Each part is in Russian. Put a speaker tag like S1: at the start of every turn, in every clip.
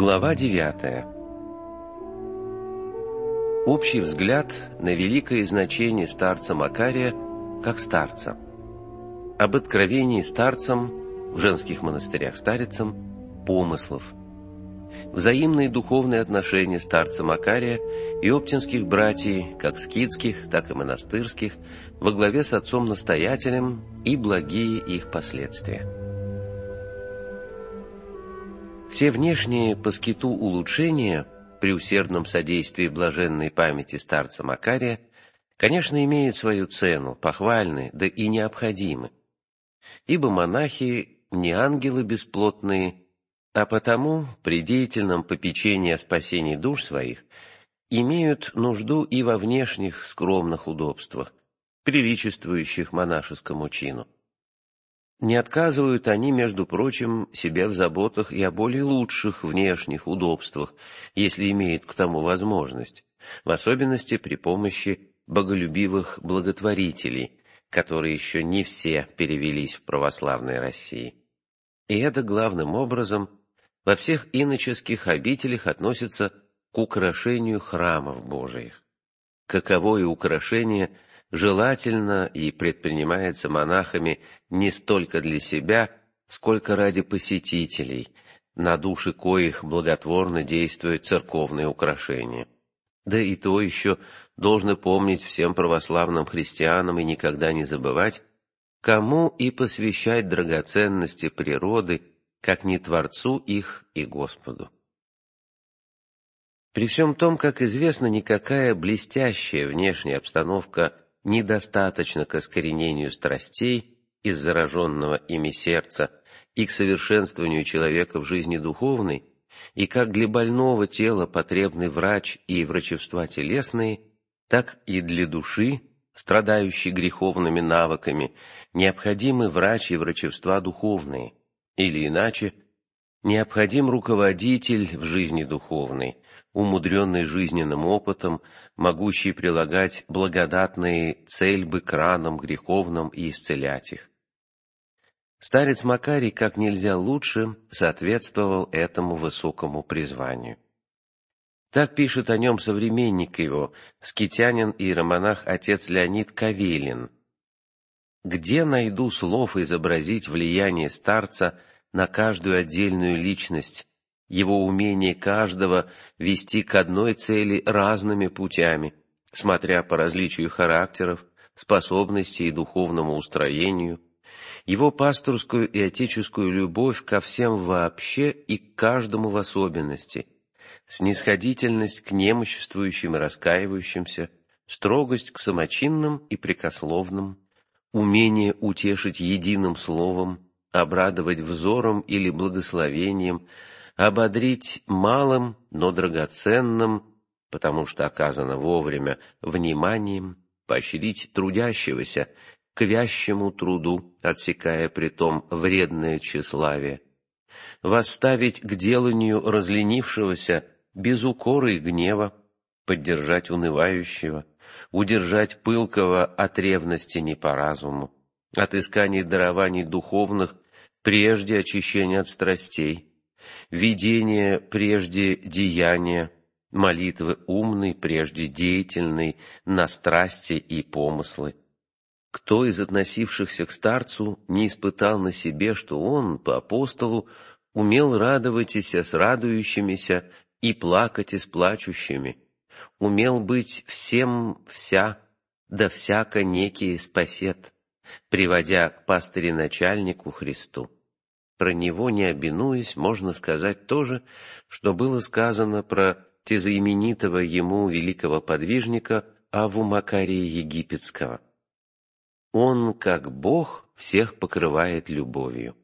S1: Глава 9. Общий взгляд на великое значение старца Макария как старца. Об откровении старцам, в женских монастырях старицам, помыслов. Взаимные духовные отношения старца Макария и оптинских братьев, как скитских, так и монастырских, во главе с отцом-настоятелем и благие их последствия. Все внешние по скиту улучшения при усердном содействии блаженной памяти старца Макария, конечно, имеют свою цену, похвальны, да и необходимы. Ибо монахи не ангелы бесплотные, а потому при деятельном попечении о спасении душ своих имеют нужду и во внешних скромных удобствах, приличествующих монашескому чину. Не отказывают они, между прочим, себе в заботах и о более лучших внешних удобствах, если имеют к тому возможность, в особенности при помощи боголюбивых благотворителей, которые еще не все перевелись в православной России. И это главным образом во всех иноческих обителях относится к украшению храмов Божиих. Каковое украшение желательно и предпринимается монахами не столько для себя, сколько ради посетителей, на души коих благотворно действуют церковные украшения. Да и то еще должно помнить всем православным христианам и никогда не забывать, кому и посвящать драгоценности природы, как не Творцу их и Господу. При всем том, как известно, никакая блестящая внешняя обстановка недостаточно к искоренению страстей из зараженного ими сердца и к совершенствованию человека в жизни духовной, и как для больного тела потребны врач и врачевства телесные, так и для души, страдающей греховными навыками, необходимы врач и врачевства духовные, или иначе, необходим руководитель в жизни духовной, умудренный жизненным опытом, могущий прилагать благодатные цельбы к ранам греховным и исцелять их. Старец Макарий как нельзя лучше соответствовал этому высокому призванию. Так пишет о нем современник его, скитянин и иеромонах отец Леонид Кавелин. «Где найду слов изобразить влияние старца на каждую отдельную личность, его умение каждого вести к одной цели разными путями, смотря по различию характеров, способностей и духовному устроению, его пасторскую и отеческую любовь ко всем вообще и к каждому в особенности, снисходительность к немоществующим и раскаивающимся, строгость к самочинным и прекословным, умение утешить единым словом, обрадовать взором или благословением, ободрить малым, но драгоценным, потому что оказано вовремя, вниманием, поощрить трудящегося к вящему труду, отсекая притом вредное тщеславие, восставить к деланию разленившегося без укора и гнева, поддержать унывающего, удержать пылкого от ревности не по разуму, от исканий дарований духовных прежде очищения от страстей, видение прежде деяния, молитвы умной прежде деятельной на страсти и помыслы. Кто из относившихся к старцу не испытал на себе, что он, по апостолу, умел радоваться с радующимися и плакать с плачущими, умел быть всем вся, да всяко некий спасет, приводя к пастыре-начальнику Христу. Про него, не обинуясь, можно сказать то же, что было сказано про тезаименитого ему великого подвижника Авву Макария Египетского. Он, как Бог, всех покрывает любовью.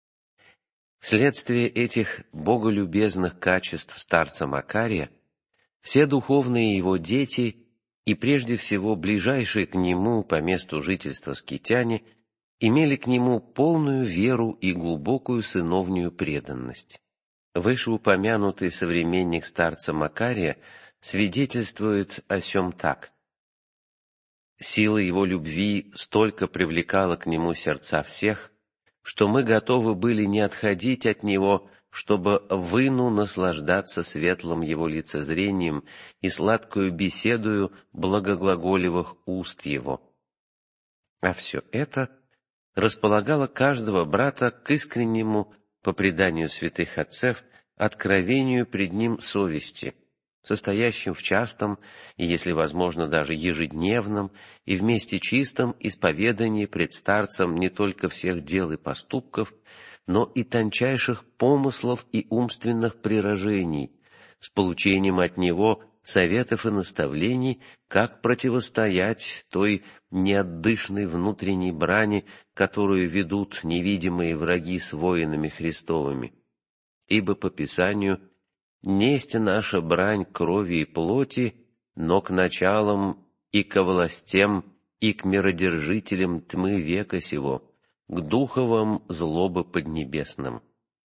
S1: Вследствие этих боголюбезных качеств старца Макария, все духовные его дети и прежде всего ближайшие к нему по месту жительства скитяне имели к нему полную веру и глубокую сыновнюю преданность. Вышеупомянутый современник старца Макария свидетельствует о сем так. Сила его любви столько привлекала к нему сердца всех, что мы готовы были не отходить от него, чтобы выну наслаждаться светлым его лицезрением и сладкую беседою благоглаголевых уст его. А все это располагало каждого брата к искреннему, по преданию святых отцев, откровению пред ним совести, состоящим в частом и, если возможно, даже ежедневном и вместе чистом исповедании пред старцем не только всех дел и поступков, но и тончайших помыслов и умственных приражений, с получением от него советов и наставлений, как противостоять той неотдышной внутренней брани, которую ведут невидимые враги с воинами Христовыми. Ибо по Писанию «несть наша брань крови и плоти, но к началам и ко властям, и к миродержителям тьмы века сего, к духовам злобы поднебесным».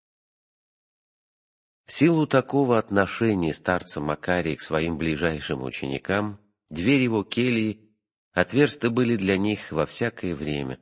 S1: В силу такого отношения старца Макария к своим ближайшим ученикам, двери его кельи отверсты были для них во всякое время.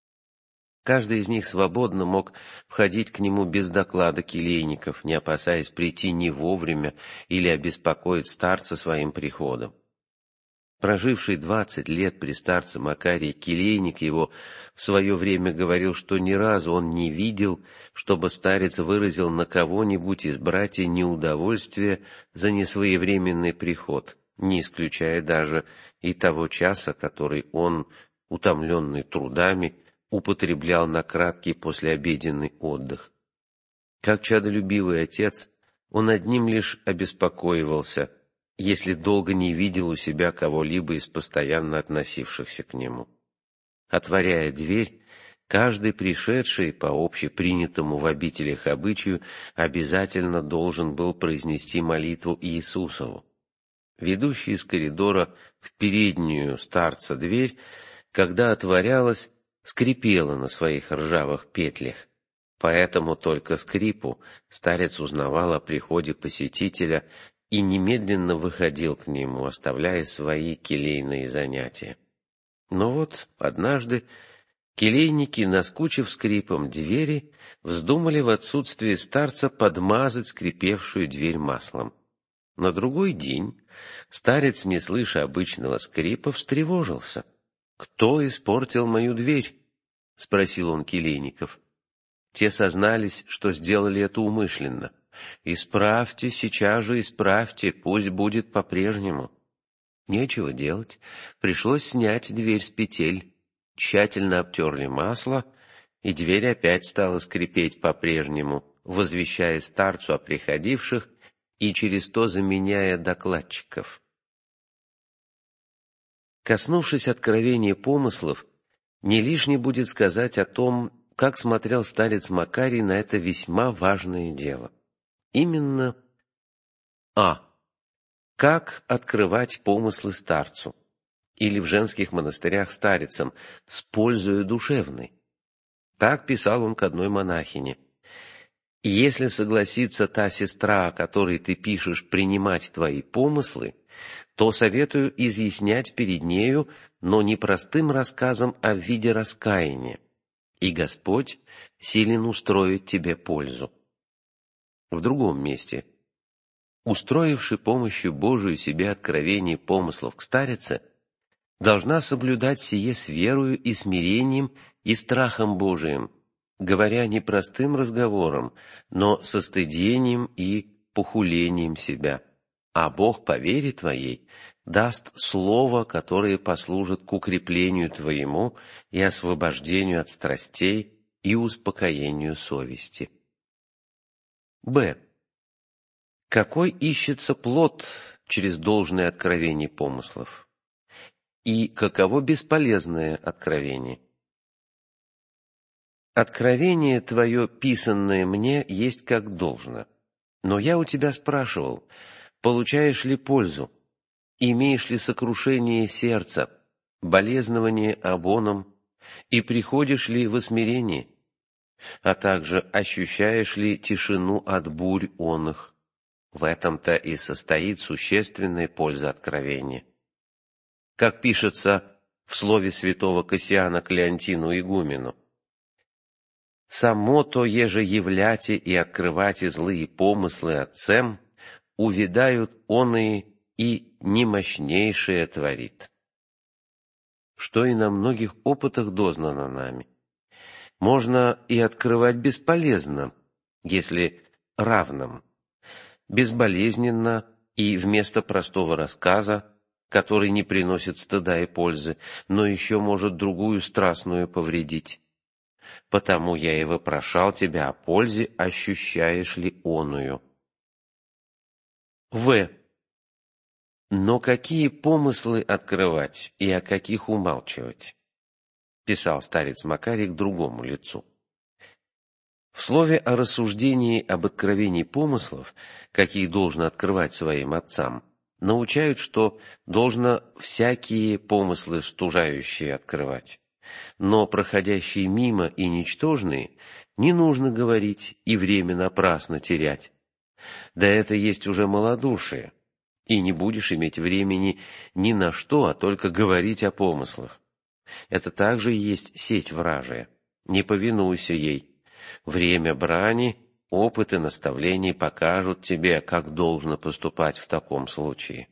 S1: Каждый из них свободно мог входить к нему без доклада келейников, не опасаясь прийти не вовремя или обеспокоить старца своим приходом. Проживший 20 лет при старце Макарии келейник его в свое время говорил, что ни разу он не видел, чтобы старец выразил на кого-нибудь из братьев неудовольствие за несвоевременный приход, не исключая даже и того часа, который он, утомленный трудами, употреблял на краткий послеобеденный отдых. Как чадолюбивый отец, он одним лишь обеспокоивался, если долго не видел у себя кого-либо из постоянно относившихся к нему. Отворяя дверь, каждый пришедший по общепринятому в обителях обычаю обязательно должен был произнести молитву Иисусову. Ведущая из коридора в переднюю старца дверь, когда отворялась, скрипела на своих ржавых петлях. Поэтому только скрипу старец узнавал о приходе посетителя и немедленно выходил к нему, оставляя свои келейные занятия. Но вот однажды келейники, наскучив скрипом двери, вздумали в отсутствие старца подмазать скрипевшую дверь маслом. На другой день старец, не слыша обычного скрипа, встревожился. «Кто испортил мою дверь?» — спросил он келейников. Те сознались, что сделали это умышленно. «Исправьте, сейчас же исправьте, пусть будет по-прежнему». Нечего делать, пришлось снять дверь с петель. Тщательно обтерли масло, и дверь опять стала скрипеть по-прежнему, возвещая старцу о приходивших и через то заменяя докладчиков. Коснувшись откровения помыслов, не лишне будет сказать о том, как смотрел старец Макарий на это весьма важное дело. Именно как открывать помыслы старцу, или в женских монастырях старицам, с пользою душевной. Так писал он к одной монахине. «Если согласится та сестра, о которой ты пишешь, принимать твои помыслы, то советую изъяснять перед нею, но не простым рассказом, а в виде раскаяния, и Господь силен устроить тебе пользу». В другом месте: устроивши помощью Божию себе откровение помыслов к старице, должна соблюдать сие с верою и смирением и страхом Божиим, говоря не простым разговором, но со стыдением и похулением себя. А Бог по вере твоей даст слово, которое послужит к укреплению твоему и освобождению от страстей и успокоению совести. Какой ищется плод через должное откровение помыслов? И каково бесполезное откровение? Откровение твое, писанное мне, есть как должно. Но я у тебя спрашивал, получаешь ли пользу, имеешь ли сокрушение сердца, болезнование обоном, и приходишь ли в смирение, а также ощущаешь ли тишину от бурь оных. В этом-то и состоит существенная польза откровения. Как пишется в слове святого Кассиана к Леонтину игумену: само то еже являте и открывате злые помыслы отцем, увидают оные и немощнейшее творит. Что и на многих опытах дознано нами. Можно и открывать бесполезно, если равным, безболезненно и вместо простого рассказа, который не приносит стыда и пользы, но еще может другую страстную повредить. Потому я и вопрошал тебя о пользе, ощущаешь ли оную. В. Но какие помыслы открывать и о каких умалчивать? Писал старец Макарий к другому лицу. В слове о рассуждении об откровении помыслов, какие должно открывать своим отцам, научают, что должно всякие помыслы стужающие открывать. Но проходящие мимо и ничтожные не нужно говорить и время напрасно терять. Да это есть уже малодушие, и не будешь иметь времени ни на что, а только говорить о помыслах. Это также и есть сеть вражия. Не повинуйся ей. Время брани, опыт и наставления покажут тебе, как должно поступать в таком случае.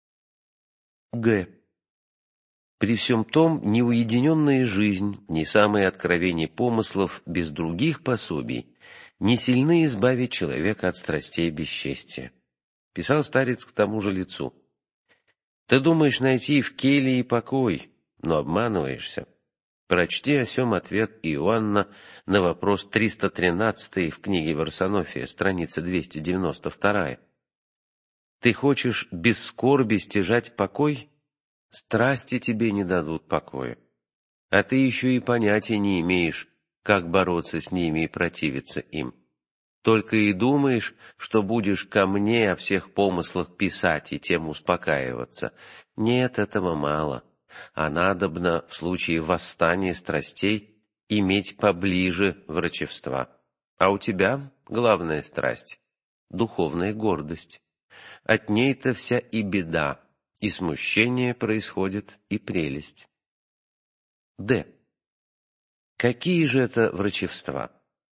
S1: Г. При всем том, ни уединенная жизнь, ни самые откровения помыслов без других пособий не сильны избавить человека от страстей бесчестия. Писал старец к тому же лицу. Ты думаешь найти в келье покой, но обманываешься. Прочти о сем ответ Иоанна на вопрос 313 в книге Варсонофия, страница 292. Ты хочешь без скорби стяжать покой? Страсти тебе не дадут покоя. А ты еще и понятия не имеешь, как бороться с ними и противиться им. Только и думаешь, что будешь ко мне о всех помыслах писать и тем успокаиваться. Нет, этого мало. А надобно в случае восстания страстей иметь поближе врачевства. А у тебя главная страсть — духовная гордость. От ней-то вся и беда, и смущение происходит, и прелесть. Д. Какие же это врачевства?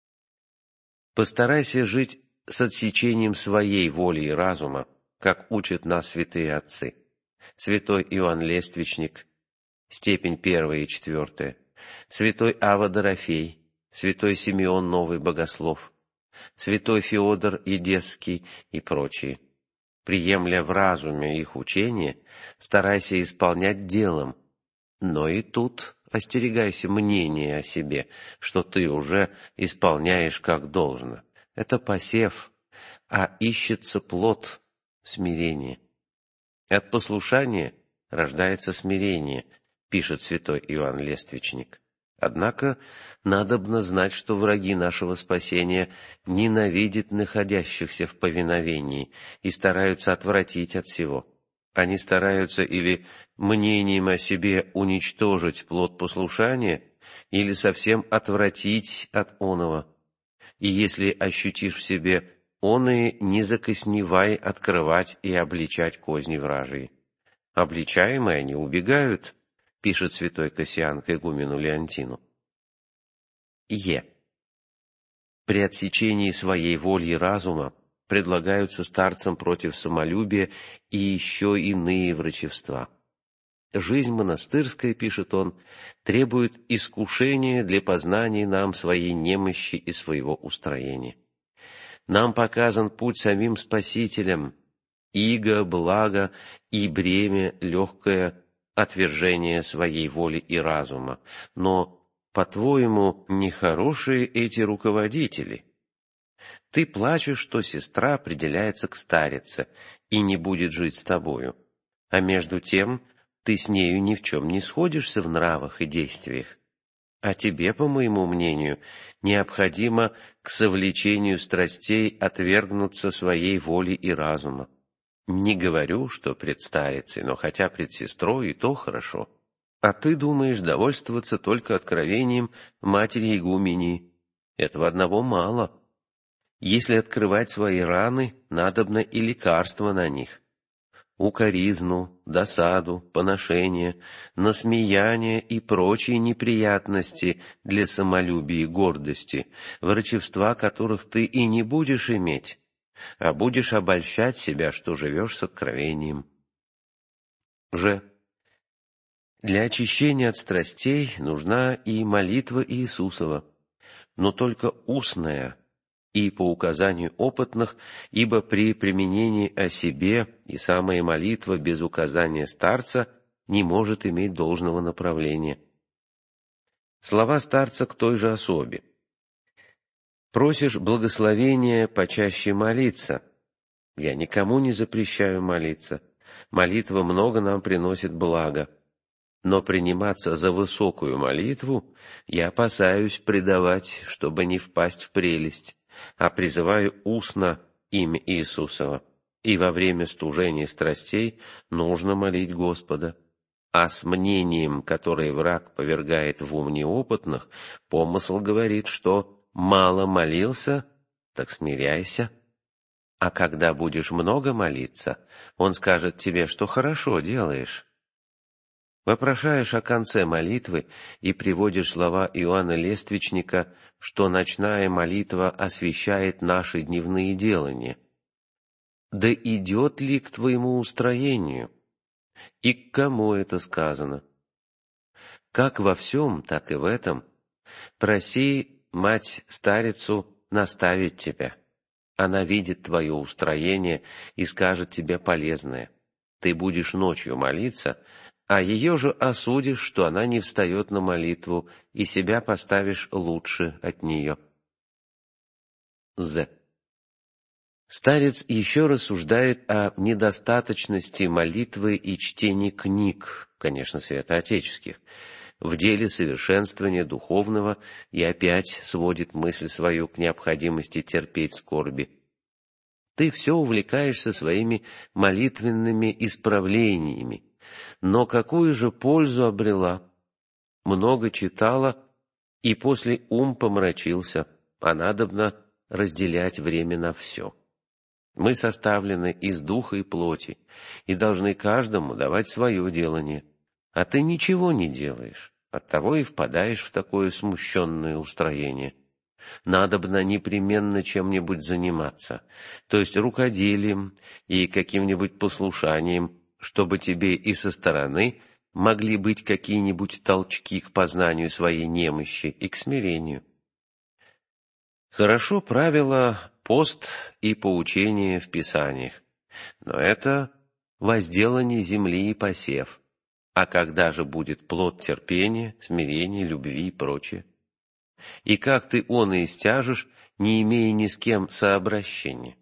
S1: Постарайся жить с отсечением своей воли и разума, как учат нас святые отцы. Святой Иоанн Лествичник, степень 1 и 4, святой Ава Дорофей, святой Симеон Новый Богослов, святой Феодор Едесский и прочие. Приемля в разуме их учения, старайся исполнять делом, но и тут остерегайся мнения о себе, что ты уже исполняешь как должно. Это посев, а ищется плод смирения. От послушания рождается смирение, пишет святой Иоанн Лествичник. Однако надобно знать, что враги нашего спасения ненавидят находящихся в повиновении и стараются отвратить от сего. Они стараются или мнением о себе уничтожить плод послушания, или совсем отвратить от оного. И если ощутишь в себе оные, не закосневай открывать и обличать козни вражьи. Обличаемые они убегают, пишет святой Кассиан к игумену Леонтину. Е. При отсечении своей воли и разума предлагаются старцам против самолюбия и еще иные врачевства. Жизнь монастырская, пишет он, требует искушения для познания нам своей немощи и своего устроения. Нам показан путь самим Спасителем, иго, благо и бремя легкое отвержение своей воли и разума. Но, по-твоему, нехорошие эти руководители? Ты плачешь, что сестра определяется к старице и не будет жить с тобою, а между тем ты с нею ни в чем не сходишься в нравах и действиях. А тебе, по моему мнению, необходимо к совлечению страстей отвергнуться своей воли и разума. Не говорю, что пред старицей, но хотя пред сестрой и то хорошо. А ты думаешь довольствоваться только откровением матери игумении. Этого одного мало. Если открывать свои раны, надобно и лекарство на них. укоризну, досаду, поношение, насмеяние и прочие неприятности для самолюбия и гордости, врачевства которых ты и не будешь иметь, а будешь обольщать себя, что живешь с откровением. Ж. Для очищения от страстей нужна и молитва Иисусова, но только устная и по указанию опытных, ибо при применении о себе и самая молитва без указания старца не может иметь должного направления. Слова старца к той же особе. Просишь благословения почаще молиться. Я никому не запрещаю молиться. Молитва много нам приносит блага. Но приниматься за высокую молитву я опасаюсь предавать, чтобы не впасть в прелесть, а призываю устно имя Иисусова. И во время стужения страстей нужно молить Господа. А с мнением, которое враг повергает в ум неопытных, помысл говорит, что мало молился, так смиряйся. А когда будешь много молиться, он скажет тебе, что хорошо делаешь. Вопрошаешь о конце молитвы и приводишь слова Иоанна Лествичника, что ночная молитва освящает наши дневные делания. Да идет ли к твоему устроению? И к кому это сказано? Как во всем, так и в этом. Проси мать-старицу наставить тебя. Она видит твое устроение и скажет тебе полезное. Ты будешь ночью молиться, а ее же осудишь, что она не встает на молитву, и себя поставишь лучше от нее. З. Старец еще рассуждает о недостаточности молитвы и чтения книг, конечно, святоотеческих, в деле совершенствования духовного и опять сводит мысль свою к необходимости терпеть скорби. Ты все увлекаешься своими молитвенными исправлениями, но какую же пользу обрела? Много читала, и после ум помрачился, а надобно разделять время на все. Мы составлены из духа и плоти, и должны каждому давать свое делание. А ты ничего не делаешь, оттого и впадаешь в такое смущенное устроение. Надобно непременно чем-нибудь заниматься, то есть рукоделием и каким-нибудь послушанием, чтобы тебе и со стороны могли быть какие-нибудь толчки к познанию своей немощи и к смирению. Хорошо правило пост и поучение в Писаниях, но это возделание земли и посев. А когда же будет плод терпения, смирения, любви и прочее? И как ты он и истяжешь, не имея ни с кем сообращения?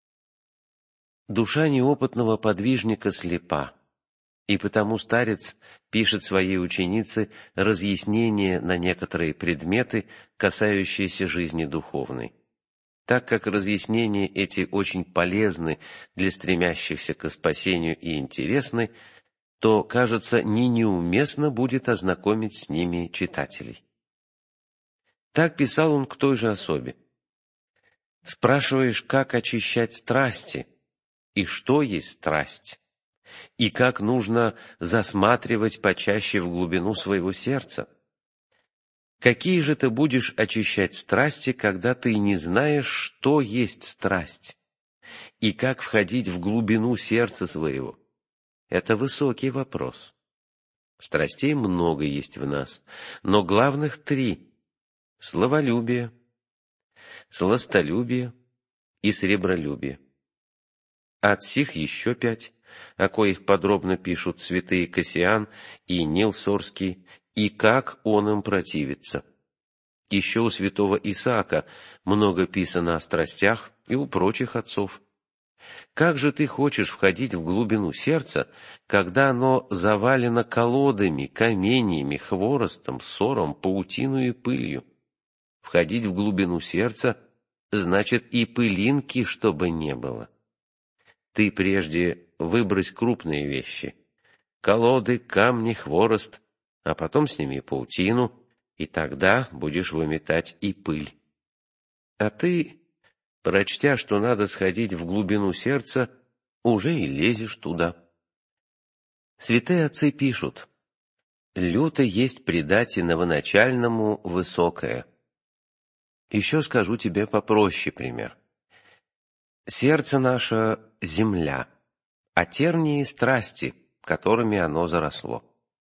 S1: Душа неопытного подвижника слепа, и потому старец пишет своей ученице разъяснения на некоторые предметы, касающиеся жизни духовной. Так как разъяснения эти очень полезны для стремящихся к спасению и интересны, то, кажется, неуместно будет ознакомить с ними читателей. Так писал он к той же особе. Спрашиваешь, как очищать страсти, и что есть страсть, и как нужно засматривать почаще в глубину своего сердца. Какие же ты будешь очищать страсти, когда ты не знаешь, что есть страсть, и как входить в глубину сердца своего? Это высокий вопрос. Страстей много есть в нас, но главных 3 – словолюбие, сластолюбие и сребролюбие. От сих еще 5, о коих подробно пишут святые Кассиан и Нил Сорский, и как он им противится. Еще у святого Исаака много писано о страстях и у прочих отцов. Как же ты хочешь входить в глубину сердца, когда оно завалено колодами, каменьями, хворостом, ссором, паутиной и пылью? Входить в глубину сердца значит и пылинки, чтобы не было. Ты прежде выбрось крупные вещи — колоды, камни, хворост, а потом сними паутину, и тогда будешь выметать и пыль. А ты, прочтя, что надо сходить в глубину сердца, уже и лезешь туда. Святые отцы пишут: «Люто есть предать и новоначальному высокое». Еще скажу тебе попроще пример. Сердце наше — земля, а тернии — страсти, которыми оно заросло.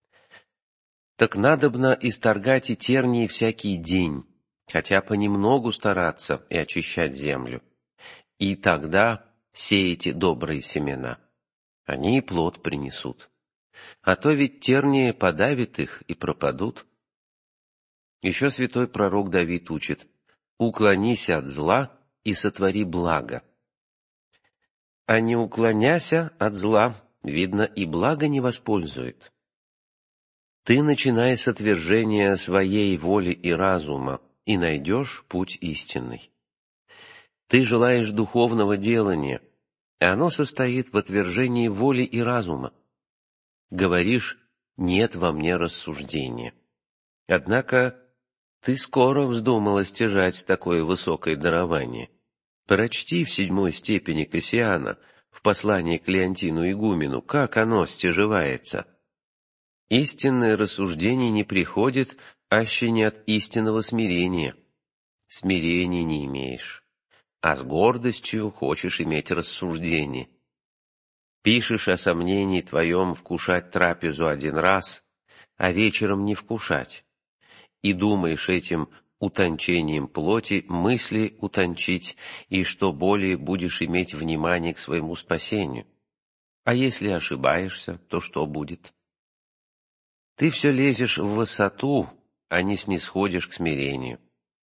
S1: Так надобно исторгать и тернии всякий день, хотя понемногу стараться и очищать землю. И тогда сеете добрые семена, они и плод принесут. А то ведь тернии подавит их и пропадут. Еще святой пророк Давид учит: «Уклонись от зла и сотвори благо». А не уклоняся от зла, видно, и благо не воспользует. Ты начинай с отвержения своей воли и разума, и найдешь путь истинный. Ты желаешь духовного делания, и оно состоит в отвержении воли и разума. Говоришь: «Нет во мне рассуждения». Однако ты скоро вздумала стяжать такое высокое дарование. Прочти в 7 степени Кассиана, в послании к Леонтину игумену, как оно стяжевается. Истинное рассуждение не приходит, аще не от истинного смирения. Смирения не имеешь, а с гордостью хочешь иметь рассуждение. Пишешь о сомнении твоем вкушать трапезу один раз, а вечером не вкушать, и думаешь этим утончением плоти мысли утончить, и что более будешь иметь внимание к своему спасению. А если ошибаешься, то что будет? Ты все лезешь в высоту, а не снисходишь к смирению.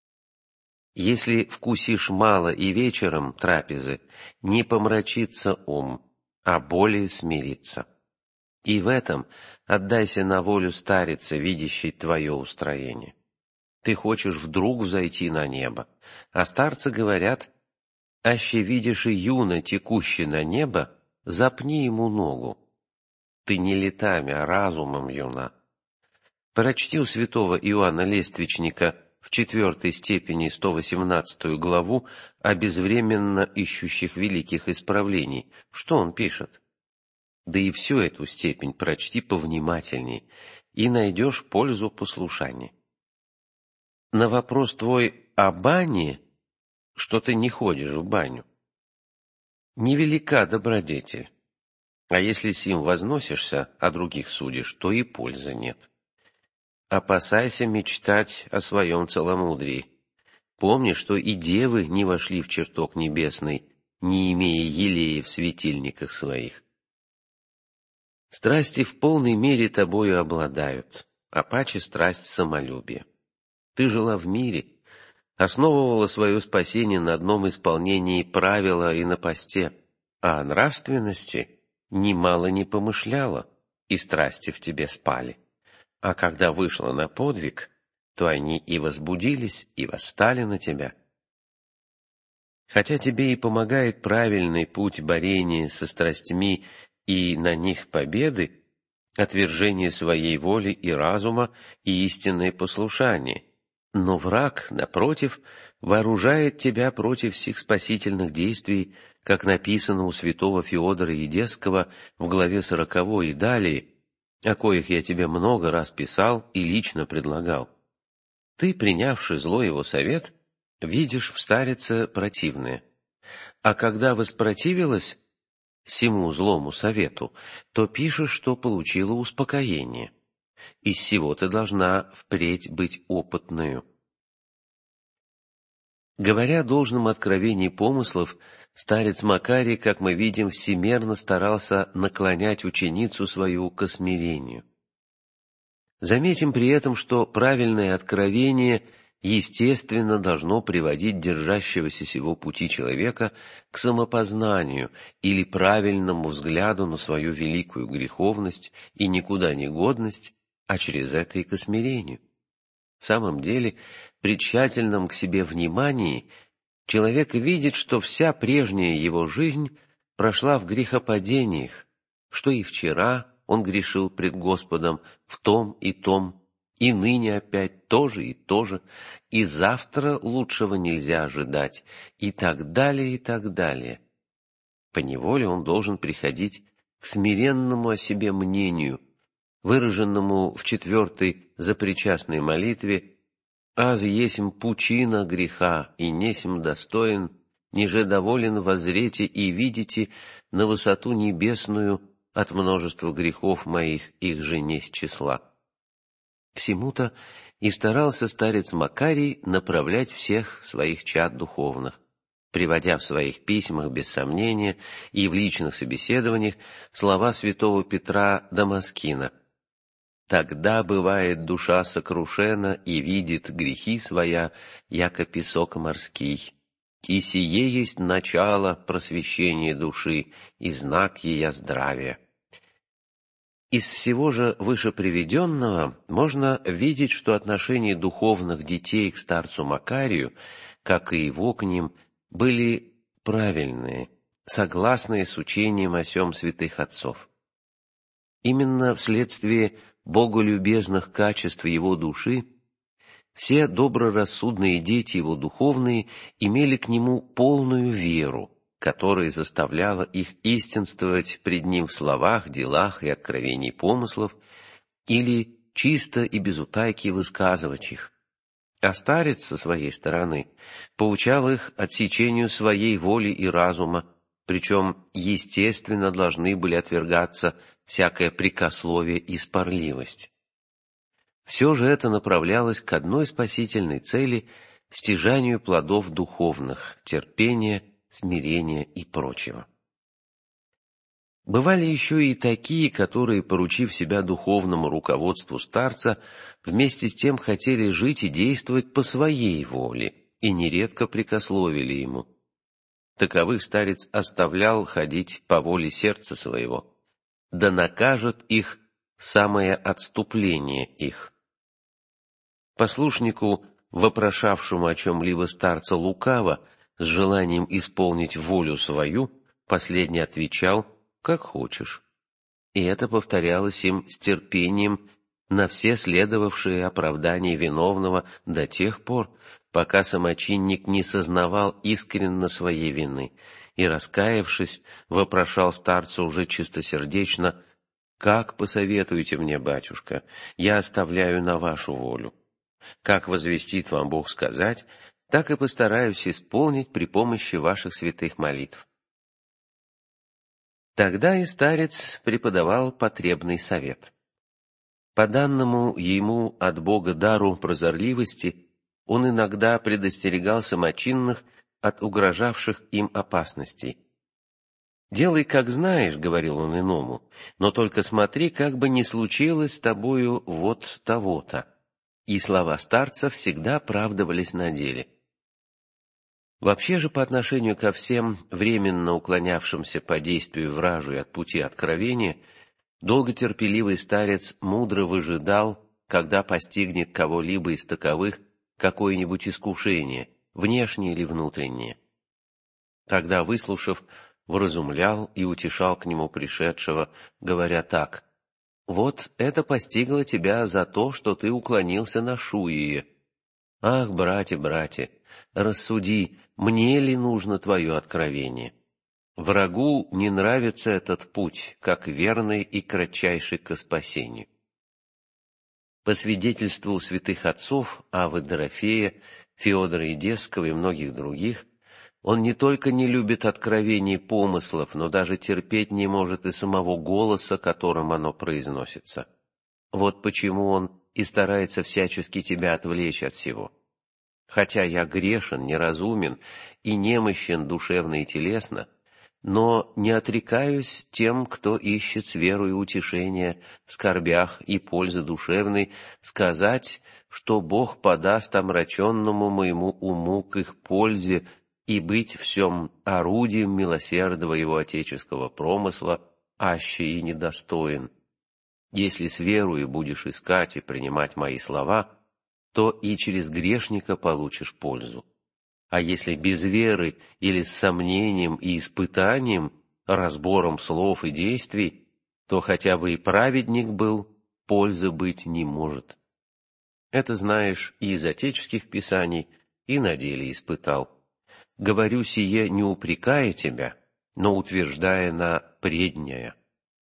S1: Если вкусишь мало и вечером трапезы, не помрачится ум, а более смирится. И в этом отдайся на волю старице, видящей твое устроение. Ты хочешь вдруг взойти на небо, а старцы говорят: «Аще видишь и юно, текущий на небо, запни ему ногу». Ты не летами, а разумом юна. Прочти у святого Иоанна Лествичника в 4 степени 118 главу о безвременно ищущих великих исправлений. Что он пишет? Да и всю эту степень прочти повнимательней, и найдешь пользу послушания. На вопрос твой о бане, что ты не ходишь в баню, невелика добродетель. А если сим возносишься, а других судишь, то и пользы нет. Опасайся мечтать о своем целомудрии. Помни, что и девы не вошли в чертог небесный, не имея елея в светильниках своих. Страсти в полной мере тобою обладают, а паче страсть самолюбия. Ты жила в мире, основывала свое спасение на одном исполнении правила и на посте, а о нравственности немало не помышляла, и страсти в тебе спали. А когда вышла на подвиг, то они и возбудились, и восстали на тебя. Хотя тебе и помогает правильный путь борения со страстьми и на них победы, отвержение своей воли и разума и истинное послушание, но враг, напротив, вооружает тебя против всех спасительных действий, как написано у святого Феодора Едесского в главе 40 и далее, о коих я тебе много раз писал и лично предлагал. Ты, принявши злой его совет, видишь в старице противное. А когда воспротивилась сему злому совету, то пишешь, что получила успокоение. Из сего ты должна впредь быть опытною. Говоря о должном откровении помыслов, старец Макарий, как мы видим, всемерно старался наклонять ученицу свою к смирению. Заметим при этом, что правильное откровение естественно должно приводить держащегося сего пути человека к самопознанию или правильному взгляду на свою великую греховность и никуда не годность, а через это и к смирению. В самом деле, при тщательном к себе внимании человек видит, что вся прежняя его жизнь прошла в грехопадениях, что и вчера он грешил пред Господом в том, и ныне опять то же и то же, и завтра лучшего нельзя ожидать, и так далее, и так далее. Поневоле он должен приходить к смиренному о себе мнению, выраженному в 4-й запричастной молитве: «Аз есмь пучина греха, и несмь достоин, ниже доволен воззрете и видите на высоту небесную от множества грехов моих, их же несть числа». Всему-то и старался старец Макарий направлять всех своих чад духовных, приводя в своих письмах без сомнения и в личных собеседованиях слова святого Петра Дамаскина: «Тогда бывает душа сокрушена и видит грехи своя, яко песок морский. И сие есть начало просвещения души и знак ея здравия». Из всего же вышеприведенного можно видеть, что отношение духовных детей к старцу Макарию, как и его к ним, были правильные, согласные с учением о сем святых отцов. Именно вследствие боголюбезных качеств его души все доброрассудные дети его духовные имели к нему полную веру, которая заставляла их истинствовать пред ним в словах, делах и откровении помыслов, или чисто и без утайки высказывать их. А старец, со своей стороны, поучал их отсечению своей воли и разума, причем естественно должны были отвергаться всякое прекословие и спорливость. Все же это направлялось к одной спасительной цели – стяжанию плодов духовных, терпения, смирения и прочего. Бывали еще и такие, которые, поручив себя духовному руководству старца, вместе с тем хотели жить и действовать по своей воле, и нередко прекословили ему. Таковых старец оставлял ходить по воле сердца своего, да накажет их самое отступление их. Послушнику, вопрошавшему о чем-либо старца лукаво, с желанием исполнить волю свою, последний отвечал: «Как хочешь». И это повторялось им с терпением на все следовавшие оправдания виновного до тех пор, пока самочинник не сознавал искренно своей вины и, раскаявшись, вопрошал старца уже чистосердечно: «Как посоветуете мне, батюшка? Я оставляю на вашу волю. Как возвестит вам Бог сказать, так и постараюсь исполнить при помощи ваших святых молитв». Тогда и старец преподавал потребный совет. По данному ему от Бога дару прозорливости, он иногда предостерегал самочинных от угрожавших им опасностей. «Делай, как знаешь», — говорил он иному, «но только смотри, как бы не случилось с тобою вот того-то». И слова старца всегда оправдывались на деле. Вообще же по отношению ко всем временно уклонявшимся по действию вражу и от пути откровения, долготерпеливый старец мудро выжидал, когда постигнет кого-либо из таковых какое-нибудь искушение, внешнее или внутреннее. Тогда, выслушав, вразумлял и утешал к нему пришедшего, говоря так: «Вот это постигло тебя за то, что ты уклонился на шуие. Ах, братья, рассуди, мне ли нужно твое откровение? Врагу не нравится этот путь, как верный и кратчайший ко спасению». По свидетельству святых отцов Аввы Дорофея, Феодора Идесского и многих других, он не только не любит откровений помыслов, но даже терпеть не может и самого голоса, которым оно произносится. Вот почему он и старается всячески тебя отвлечь от всего. Хотя я грешен, неразумен и немощен душевно и телесно, но не отрекаюсь тем, кто ищет с верою утешения в скорбях и пользы душевной, сказать, что Бог подаст омраченному моему уму к их пользе и быть всем орудием милосердного его отеческого промысла, аще и недостоин. Если с верою будешь искать и принимать мои слова, то и через грешника получишь пользу. А если без веры или с сомнением и испытанием, разбором слов и действий, то хотя бы и праведник был, пользы быть не может. Это знаешь и из отеческих писаний, и на деле испытал. Говорю сие, не упрекая тебя, но утверждая на преднее.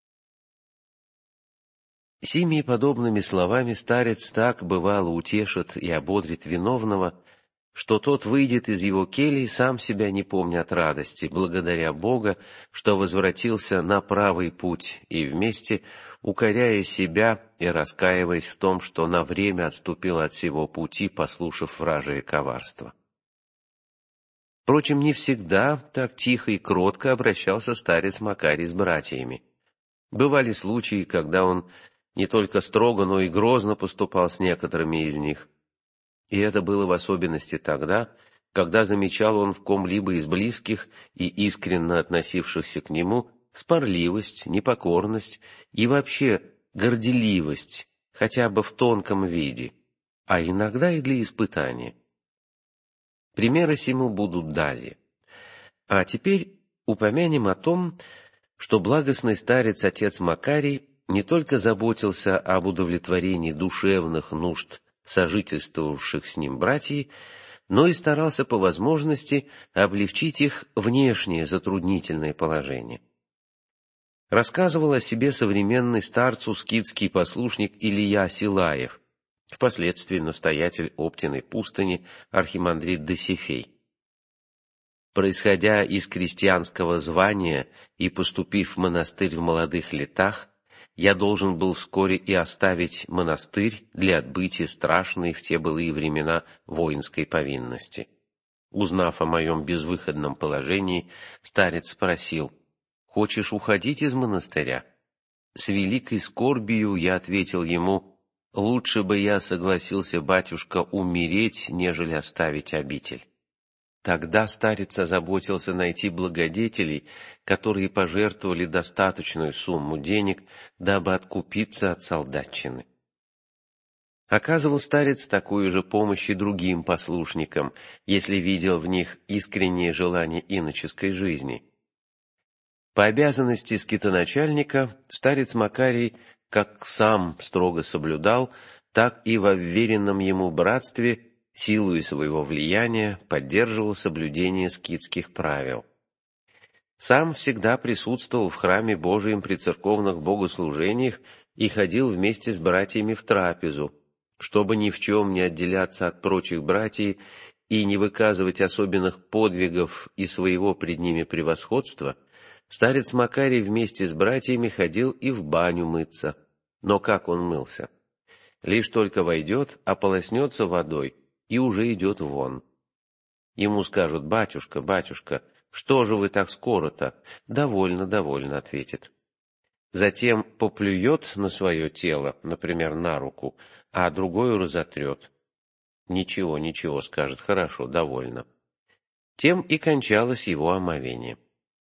S1: Сими подобными словами старец так, бывало, утешит и ободрит виновного, что тот выйдет из его келии, сам себя не помня от радости, благодаря Бога, что возвратился на правый путь, и вместе укоряя себя и раскаиваясь в том, что на время отступил от сего пути, послушав вражие коварство. Впрочем, не всегда так тихо и кротко обращался старец Макарий с братьями. Бывали случаи, когда он не только строго, но и грозно поступал с некоторыми из них. И это было в особенности тогда, когда замечал он в ком-либо из близких и искренно относившихся к нему спорливость, непокорность и вообще горделивость, хотя бы в тонком виде, а иногда и для испытания. Примеры сему будут далее. А теперь упомянем о том, что благостный старец отец Макарий не только заботился об удовлетворении душевных нужд сожительствовавших с ним братьев, но и старался по возможности облегчить их внешнее затруднительное положение. Рассказывал о себе современный старцу скитский послушник Илья Силаев, впоследствии настоятель Оптиной пустыни архимандрит Досифей. Происходя из крестьянского звания и поступив в монастырь в молодых летах, я должен был вскоре и оставить монастырь для отбытия страшной в те былые времена воинской повинности. Узнав о моем безвыходном положении, старец спросил: «Хочешь уходить из монастыря?» С великой скорбию я ответил ему: «Лучше бы я согласился, батюшка, умереть, нежели оставить обитель». Тогда старец озаботился найти благодетелей, которые пожертвовали достаточную сумму денег, дабы откупиться от солдатчины. Оказывал старец такую же помощь и другим послушникам, если видел в них искреннее желание иноческой жизни. По обязанности скитоначальника старец Макарий как сам строго соблюдал, так и во вверенном ему братстве силою своего влияния поддерживал соблюдение скитских правил. Сам всегда присутствовал в храме Божием при церковных богослужениях и ходил вместе с братьями в трапезу, чтобы ни в чем не отделяться от прочих братьев и не выказывать особенных подвигов и своего пред ними превосходства. Старец Макарий вместе с братьями ходил и в баню мыться. Но как он мылся? Лишь только войдет, ополоснется водой и уже идет вон. Ему скажут: «Батюшка, батюшка, что же вы так скоро-то?» «Довольно, довольно», — ответит. Затем поплюет на свое тело, например, на руку, а другую разотрет. «Ничего, ничего», — скажет, «хорошо, довольно». Тем и кончалось его омовение.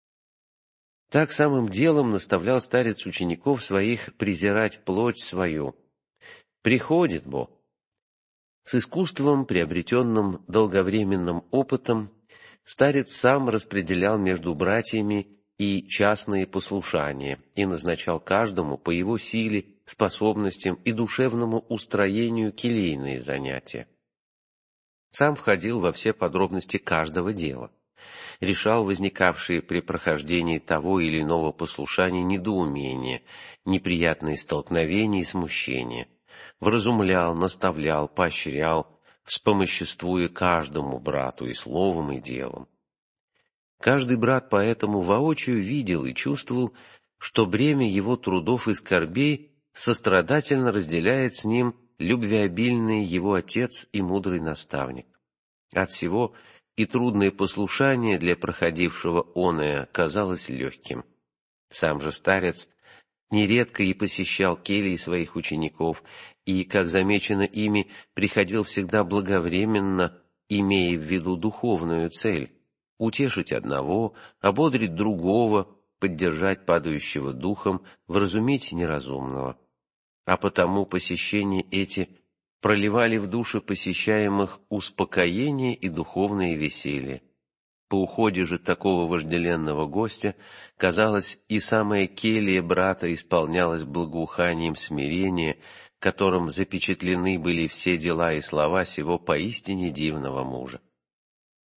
S1: Так самым делом наставлял старец учеников своих презирать плоть свою. Приходит Бог. С искусством, приобретенным долговременным опытом, старец сам распределял между братьями и частные послушания и назначал каждому по его силе, способностям и душевному устроению келейные занятия. Сам входил во все подробности каждого дела, решал возникавшие при прохождении того или иного послушания недоумения, неприятные столкновения и смущения, вразумлял, наставлял, поощрял, вспомоществуя каждому брату и словом, и делом. Каждый брат поэтому воочию видел и чувствовал, что бремя его трудов и скорбей сострадательно разделяет с ним любвеобильный его отец и мудрый наставник. Отсего и трудное послушание для проходившего оное казалось легким. Сам же старец нередко и посещал келии своих учеников, и, как замечено ими, приходил всегда благовременно, имея в виду духовную цель — утешить одного, ободрить другого, поддержать падающего духом, вразумить неразумного. А потому посещения эти проливали в души посещаемых успокоение и духовное веселье. По уходе же такого вожделенного гостя, казалось, и самая келья брата исполнялась благоуханием смирения, которым запечатлены были все дела и слова сего поистине дивного мужа.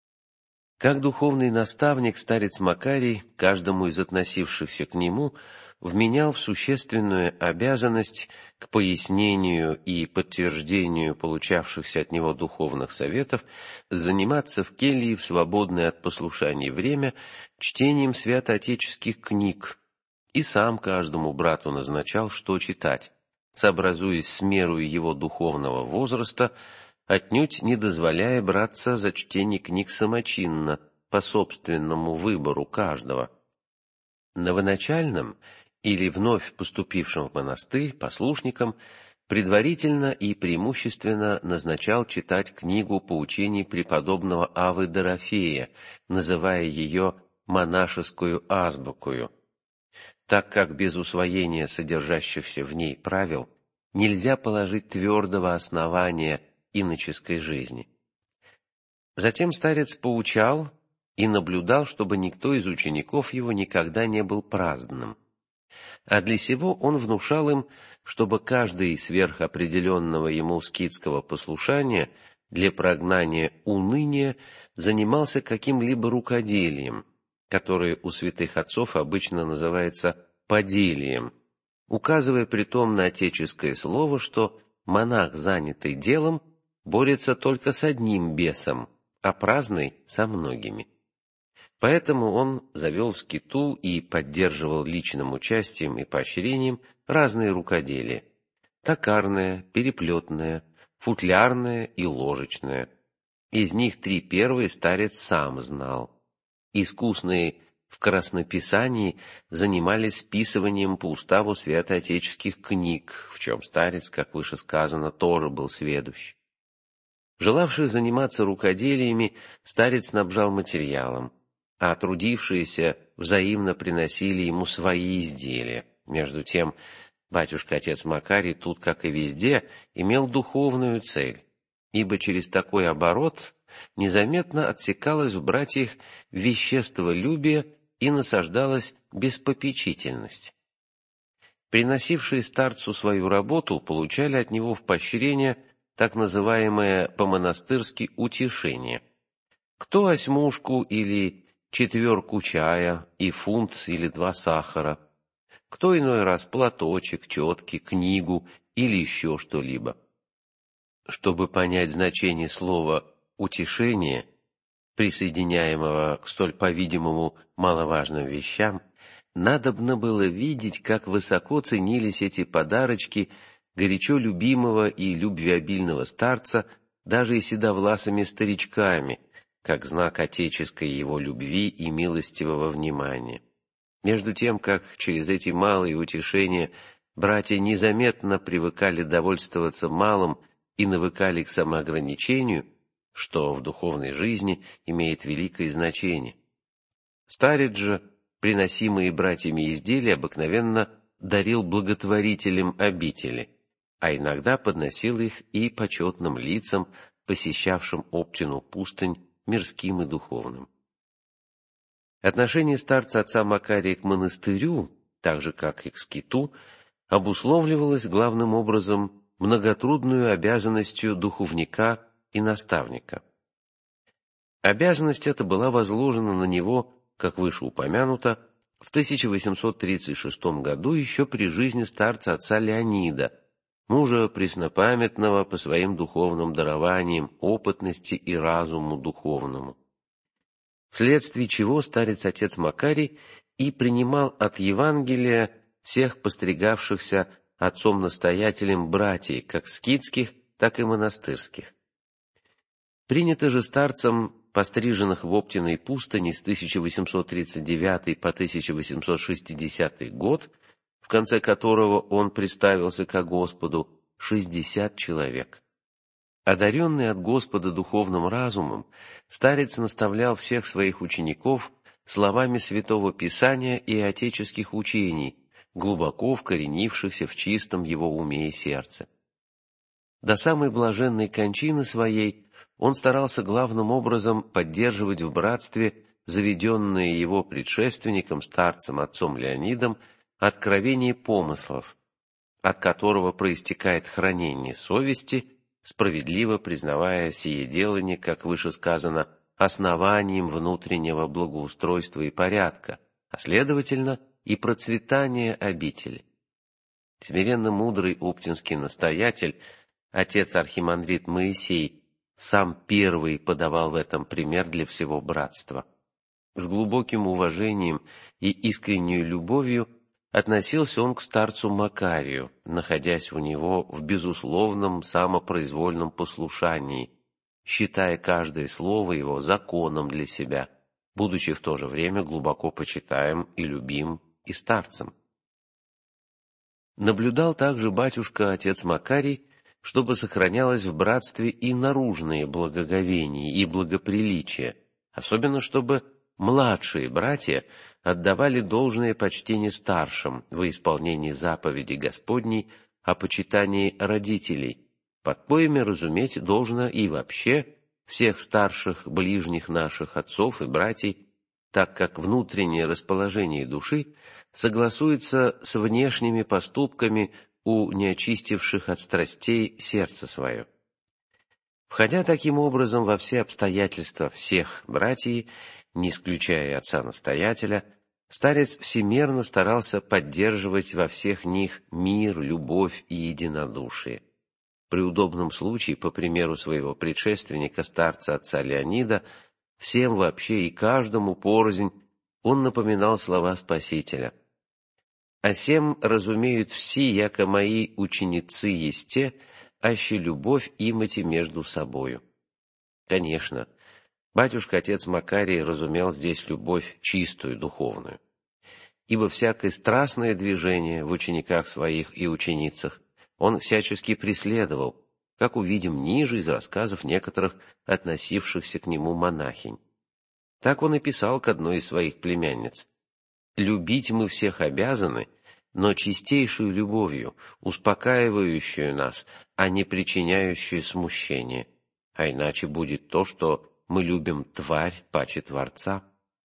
S1: Как духовный наставник, старец Макарий каждому из относившихся к нему вменял в существенную обязанность к пояснению и подтверждению получавшихся от него духовных советов заниматься в келье в свободное от послушаний время чтением святоотеческих книг, и сам каждому брату назначал, что читать, сообразуясь с мерой его духовного возраста, отнюдь не дозволяя браться за чтение книг самочинно, по собственному выбору каждого. Новоначальным или вновь поступившим в монастырь послушникам предварительно и преимущественно назначал читать книгу поучений преподобного Аввы Дорофея, называя ее монашескую азбукою, так как без усвоения содержащихся в ней правил нельзя положить твердого основания иноческой жизни. Затем старец поучал и наблюдал, чтобы никто из учеников его никогда не был праздным. А для сего он внушал им, чтобы каждый сверхопределенного ему скитского послушания для прогнания уныния занимался каким-либо рукоделием, которое у святых отцов обычно называется поделием, указывая притом на отеческое слово, что монах, занятый делом, борется только с одним бесом, а праздный — со многими. Поэтому он завел в скиту и поддерживал личным участием и поощрением разные рукоделия: токарное, переплетное, футлярное и ложечное. Из них 3 первые старец сам знал. Искусные в краснописании занимались списыванием по уставу святоотеческих книг, в чем старец, как выше сказано, тоже был сведущ. Желавших заниматься рукоделиями старец снабжал материалом, а трудившиеся взаимно приносили ему свои изделия. Между тем, батюшка-отец Макарий тут, как и везде, имел духовную цель, ибо через такой оборот незаметно отсекалось в братьях веществолюбие и насаждалась беспопечительность. Приносившие старцу свою работу получали от него в поощрение так называемое по-монастырски утешение. Кто осьмушку или четверку чая и фунт или 2 сахара, кто иной раз платочек, четки, книгу или еще что-либо. Чтобы понять значение слова «утешение», присоединяемого к столь, по-видимому, маловажным вещам, надобно было видеть, как высоко ценились эти подарочки горячо любимого и любвеобильного старца даже и седовласыми старичками, как знак отеческой его любви и милостивого внимания. Между тем, как через эти малые утешения братья незаметно привыкали довольствоваться малым и навыкали к самоограничению, что в духовной жизни имеет великое значение. Старец же приносимые братьями изделия обыкновенно дарил благотворителям обители, а иногда подносил их и почетным лицам, посещавшим Оптину пустынь, мирским и духовным. Отношение старца отца Макария к монастырю, так же как и к скиту, обусловливалось главным образом многотрудную обязанностью духовника и наставника. Обязанность эта была возложена на него, как выше упомянуто, в 1836 году еще при жизни старца отца Леонида, мужа преснопамятного по своим духовным дарованиям, опытности и разуму духовному. Вследствие чего старец-отец Макарий и принимал от Евангелия всех постригавшихся отцом-настоятелем братьев, как скитских, так и монастырских. Принято же старцам, постриженных в Оптиной пустыне с 1839 по 1860 год, в конце которого он представился ко Господу, 60 человек. Одаренный от Господа духовным разумом, старец наставлял всех своих учеников словами Святого Писания и отеческих учений, глубоко вкоренившихся в чистом его уме и сердце. До самой блаженной кончины своей он старался главным образом поддерживать в братстве заведенные его предшественником, старцем отцом Леонидом, откровение помыслов, от которого проистекает хранение совести, справедливо признавая сие делание, как выше сказано, основанием внутреннего благоустройства и порядка, а следовательно и процветание обители. Смиренно мудрый оптинский настоятель, отец-архимандрит Моисей, сам первый подавал в этом пример для всего братства. С глубоким уважением и искренней любовью относился он к старцу Макарию, находясь у него в безусловном самопроизвольном послушании, считая каждое слово его законом для себя, будучи в то же время глубоко почитаем и любим и старцем. Наблюдал также батюшка отец Макарий, чтобы сохранялось в братстве и наружные благоговения и благоприличие, особенно чтобы младшие братья отдавали должное почтение старшим во исполнении заповеди Господней о почитании родителей, под коими разуметь должно и вообще всех старших ближних наших отцов и братьев, так как внутреннее расположение души согласуется с внешними поступками у неочистивших от страстей сердце свое. Входя таким образом во все обстоятельства всех братьев, не исключая отца-настоятеля, старец всемерно старался поддерживать во всех них мир, любовь и единодушие. При удобном случае, по примеру своего предшественника, старца отца Леонида, всем вообще и каждому порознь он напоминал слова Спасителя: «А сем разумеют все, яко мои ученицы есте, аще любовь имати между собою». Конечно, батюшка-отец Макарий разумел здесь любовь чистую, духовную. Ибо всякое страстное движение в учениках своих и ученицах он всячески преследовал, как увидим ниже из рассказов некоторых относившихся к нему монахинь. Так он и писал к одной из своих племянниц: «Любить мы всех обязаны, но чистейшую любовью, успокаивающую нас, а не причиняющую смущение, а иначе будет то, что мы любим тварь паче Творца.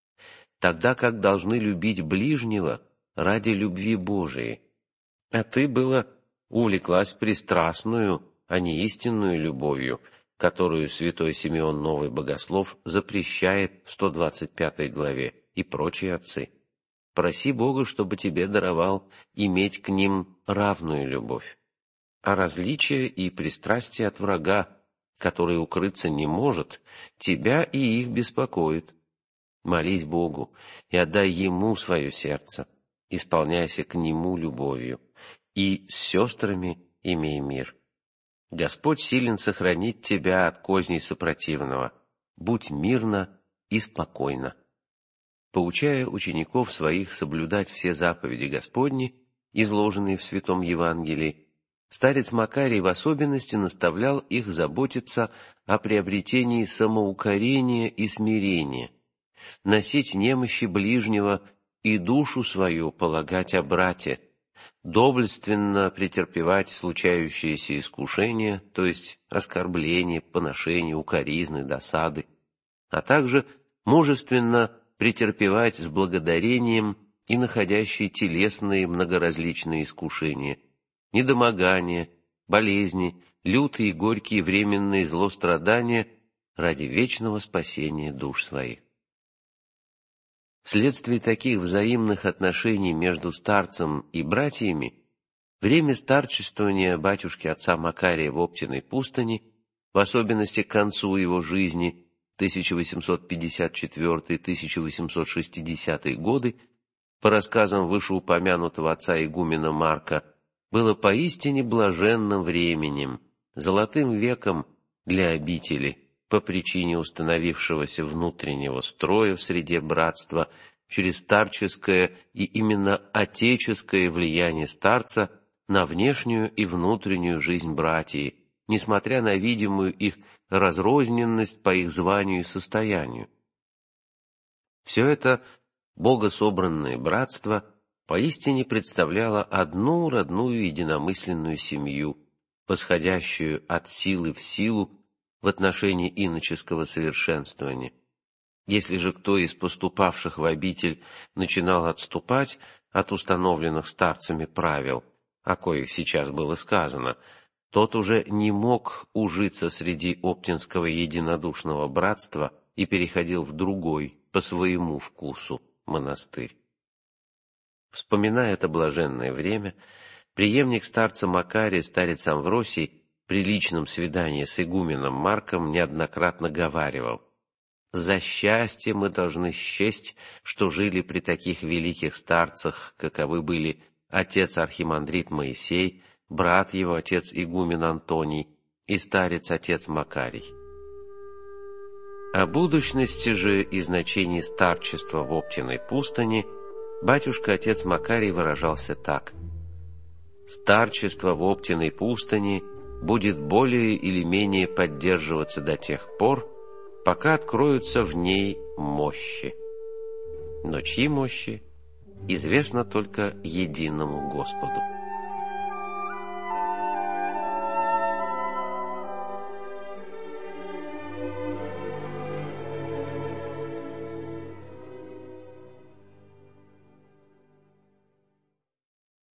S1: Тогда как должны любить ближнего ради любви Божией. А ты было увлеклась пристрастную, а не истинную любовью, которую святой Симеон Новый Богослов запрещает в 125 главе, и прочие отцы. Проси Бога, чтобы тебе даровал иметь к ним равную любовь. А различие и пристрастие от врага, который укрыться не может, тебя и их беспокоит. Молись Богу и отдай Ему свое сердце, исполняйся к Нему любовью, и с сестрами имей мир. Господь силен сохранить тебя от козней сопротивного. Будь мирно и спокойно». Поучая учеников своих соблюдать все заповеди Господни, изложенные в Святом Евангелии, старец Макарий в особенности наставлял их заботиться о приобретении самоукорения и смирения, носить немощи ближнего и душу свою полагать о брате, доблественно претерпевать случающиеся искушения, то есть оскорбления, поношения, укоризны, досады, а также мужественно претерпевать с благодарением и находящие телесные многоразличные искушения, недомогания, болезни, лютые и горькие временные злострадания ради вечного спасения душ своих. Вследствие таких взаимных отношений между старцем и братьями, время старчествования батюшки отца Макария в Оптиной пустыни, в особенности к концу его жизни, 1854-1860 годы, по рассказам вышеупомянутого отца игумена Марка, было поистине блаженным временем, золотым веком для обители, по причине установившегося внутреннего строя в среде братства через старческое и именно отеческое влияние старца на внешнюю и внутреннюю жизнь братьев, несмотря на видимую их разрозненность по их званию и состоянию. Все это богособранное братство поистине представляло одну родную единомысленную семью, восходящую от силы в силу в отношении иноческого совершенствования. Если же кто из поступавших в обитель начинал отступать от установленных старцами правил, о коих сейчас было сказано, тот уже не мог ужиться среди оптинского единодушного братства и переходил в другой, по своему вкусу, монастырь. Вспоминая это блаженное время, преемник старца Макария, старец Амвросий, при личном свидании с игуменом Марком неоднократно говаривал: «За счастье мы должны счесть, что жили при таких великих старцах, каковы были отец архимандрит Моисей, брат его отец игумен Антоний и старец отец Макарий». О будущности же и значении старчества в Оптиной пустыне батюшка-отец Макарий выражался так: «Старчество в Оптиной пустыне будет более или менее поддерживаться до тех пор, пока откроются в ней мощи. Но чьи мощи, известно только единому Господу».